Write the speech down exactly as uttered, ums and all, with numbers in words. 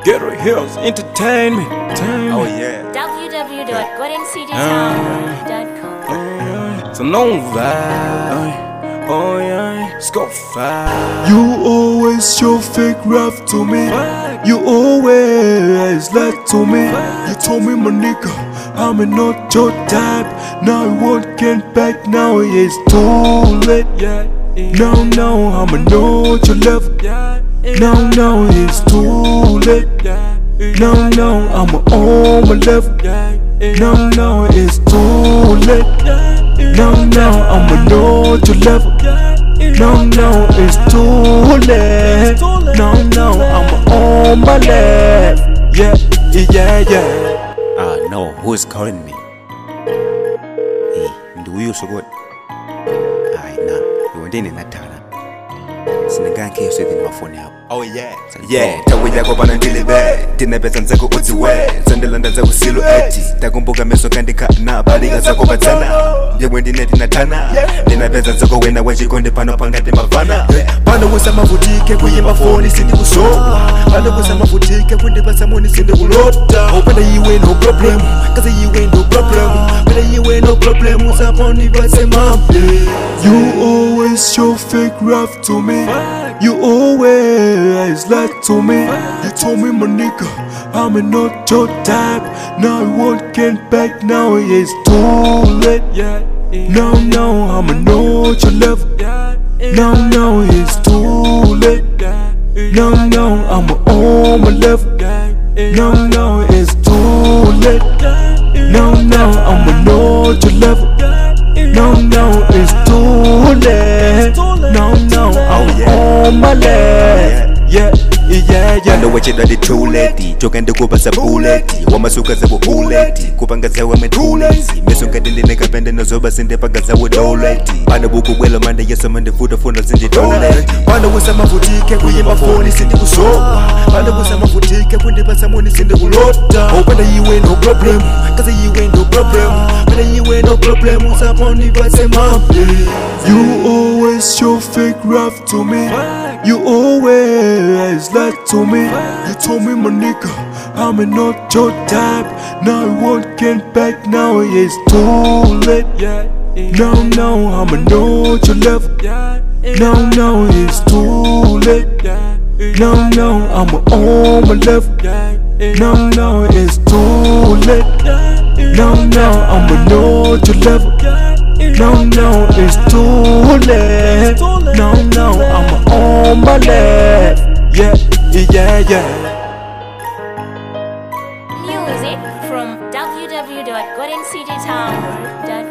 Ghetto Hills Entertainment. Oh yeah. w w w dot golden city town dot com. So no vibe. Oh yeah. Scope five. You always show fake rough to me. You always lied to me. You told me, my nigga, I'm not your type. Now you won't get back. Now it's too late. Now, now I'm not your love. Now, now it's too late. Now, now I'm on my left. Now, now it's too late. Now, now I'm not your love. Now, now it's too late. Now, now I'm on my left. Yeah, yeah, yeah. Ah no, who is calling me? Hey, do you so good? Ay na, you want in that time? Sinagan ke used in my phone now. Oh yeah, yeah. Tawe yako bana ndilibe, tina pesa nzako uziwe. Sandelanda zako silhouette, takumbuka meso kandika na baliga zako batana. Yewe ndine tinatana, nina pesa nzako wena wachikonde pano pangati mavana. Pano kusa mavutike kuyimba phone sindi kusowa. Pano kusa mavutike kunde pasa moni sindi kulota. Openda yiwe no problem, kaza yiwe no problem. Openda yiwe no problem, usa phone pase mamble. You always show fake rough to me. You always lied to me. You told me, my nigga, I'm not your type. Now you won't get back. Now it's too late. Now, now I'm not your love. Now, now it's too late. Now, now I'm on my left. Now, now it's too late. Now, now I'm not your love. Now, now it's too late. Now, now I'm on my left. Yeah, yeah, yeah. I know what you done it too late. Joking to go past a bullet. Wamasuka za bullet. Kupanga za wame too lazy. Mesonga dili neka pende no zoba sinde panga za doleti. Pana buku wela manda yeso mande fuda funda sinde toilet. Pana wasa mavutike kuyimba phone sinde kusowa. Pana wasa mavutike kunde pasa moni sinde kulota. Openda yiwe no problem, kaza yiwe no problem. Openda yiwe no problem, usa phone pase mamble. You always show fake rough to me. You always lied to me. You told me, my nigga, I'm not your type. Now you won't get back. Now it's too late. Now, now I'm not your love. Now, now it's too late. Now, now I'm on my left. Now, now it's too late. Now, now I'm not your love. Now, now it's too late. Now, now I'm on my left. Yeah, yeah, yeah. Music from w w w dot golden city town dot com.